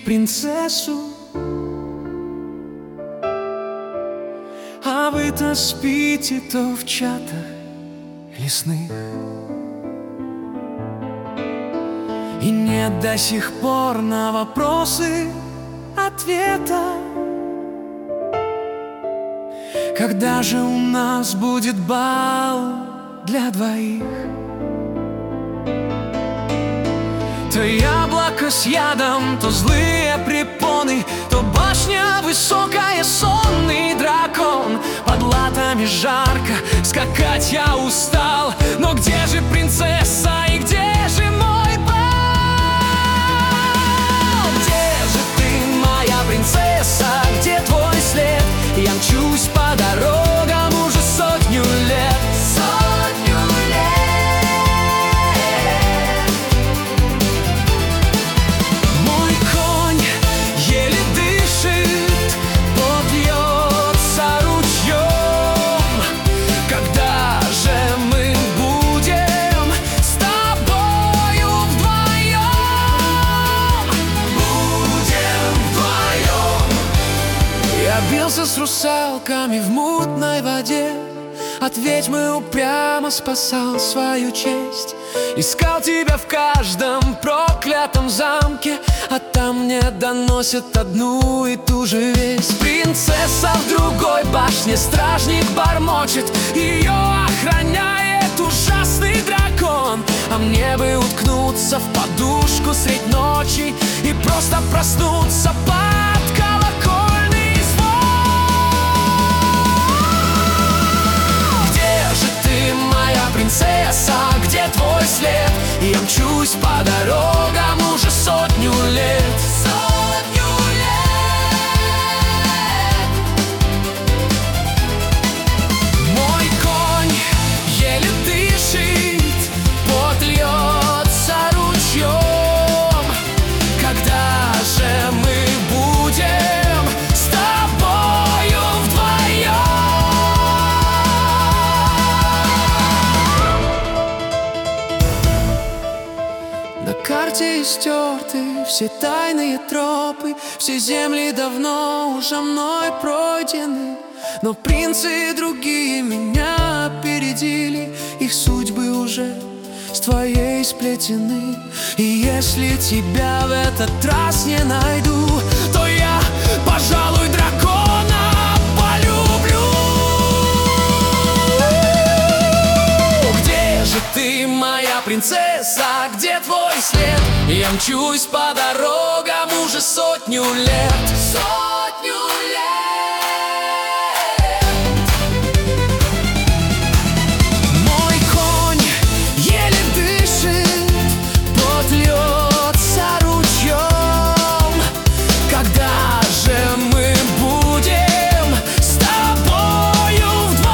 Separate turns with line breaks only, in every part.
принцессу, а вы-то спите то в чатах лесных. И нет до сих пор на вопросы ответа. Когда же у нас будет бал для двоих? То яблоко с ядом, то злые препоны, то башня высокая, сонный дракон. Под латами жарко, скакать я устал, но где же принцесса и где же мой бал? Где же ты, моя принцесса, где твой след? Я мчусь по дорогам уже сотню лет. Бился с русалками в мутной воде, от ведьмы упрямо спасал свою честь. Искал тебя в каждом проклятом замке, а там мне доносят одну и ту же весть. Принцесса в другой башне, стражник бормочет, ее охраняет ужасный дракон. А мне бы уткнуться в подушку средь ночи и просто проснуться под колокольный звон. Где же ты, моя принцесса, где твой след? Я мчусь по дорогам уже сотню лет. Мой конь еле дышит, пот льется ручьем. Когда же мы будем с тобою вдвоем? На карте истерты все тайные тропы, все земли давно уже мной пройдены. Но принцы другие меня опередили, их судьбы уже с твоей сплетены. И если тебя в этот раз не найду, то я, пожалуй, дракона полюблю. Где же ты, моя принцесса, где твой след? Я мчусь по дорогам уже сотню лет. Мой конь еле дышит, пот льется ручьем. Когда же мы будем с тобою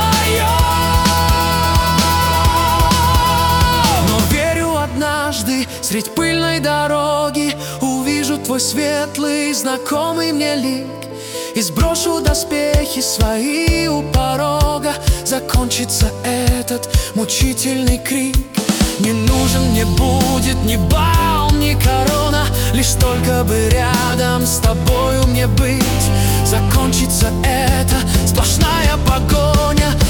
вдвоем? Но верю, однажды средь пыльной дороги увижу твой светлый, знакомый мне лик, и сброшу доспехи свои у порога. Закончится этот мучительный крик. Не нужен мне будет ни бал, ни корона, лишь только бы рядом с тобою мне быть. Закончится эта сплошная погоня,